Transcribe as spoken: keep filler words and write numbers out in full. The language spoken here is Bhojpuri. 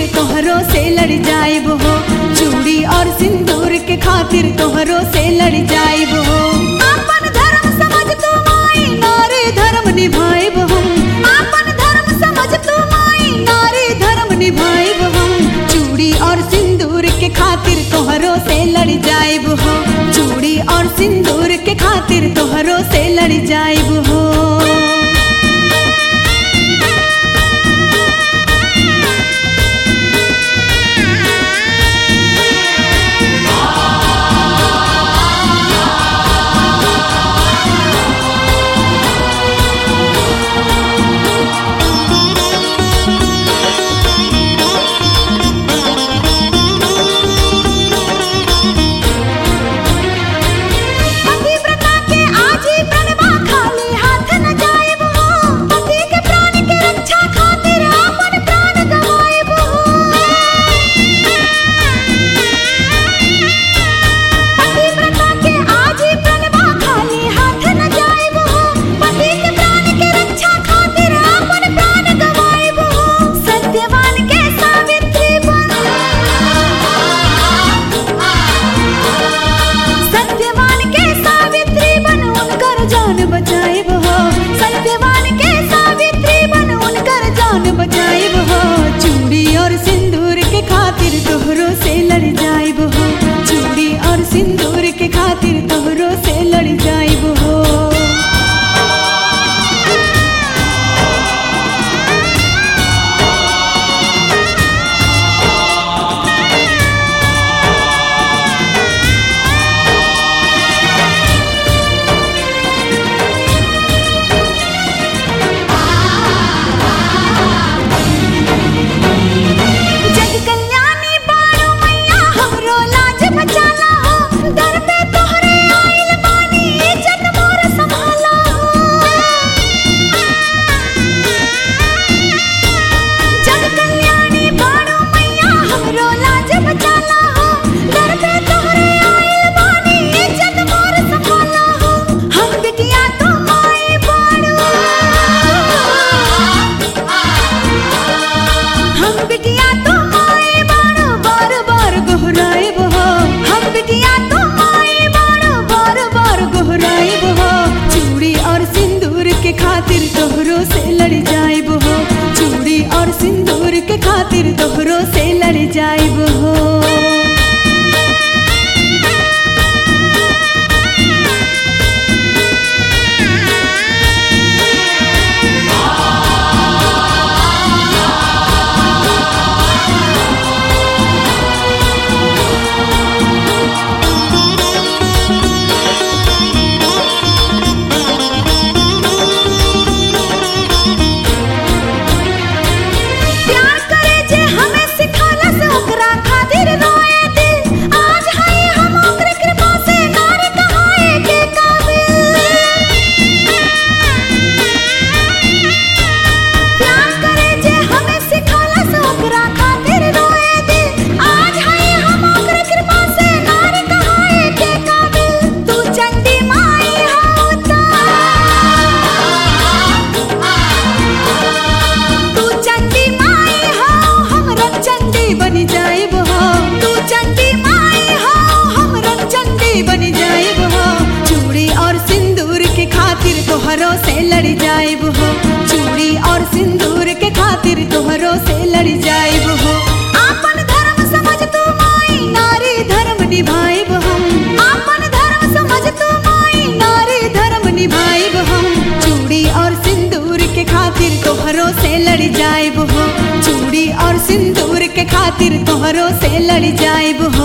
तोहरो से लड़ जाइब हो, चूड़ी और सिंदूर के खातिर तोहरो से लड़ जाइब हो। आपन धर्म समझ तू माई नारी धर्म निभाइब हम, आपन धर्म समझ तू माई नारी धर्म निभाइब हम। चूड़ी और सिंदूर के खातिर तोहरो से लड़ जाइब हो, चूड़ी और सिंदूर के खातिर तोहरो से लड़ जाइब हो। तोहरो से लड़ जाइब हो, चूड़ी और सिंदूर के खातिर तोहरो से लड़ जाइब हो। खातिर तोहरो से लड़ जाइब हो, चूड़ी और सिंदूर के खातिर तोहरो से लड़ जाइब हो। तोहरो से लड़ जाइब हो, चूड़ी और सिंदूर के खातिर तोहरो से लड़ जाइब हो। आपन धर्म समझ तू माई नारी धर्म निभाइब हम, आपन धर्म समझ तू माई नारी धर्म निभाइब हम। चूड़ी और सिंदूर के खातिर तोहरो से लड़ जाइब हो, चूड़ी और सिंदूर के खातिर तोहरो से लड़ जाइब हो।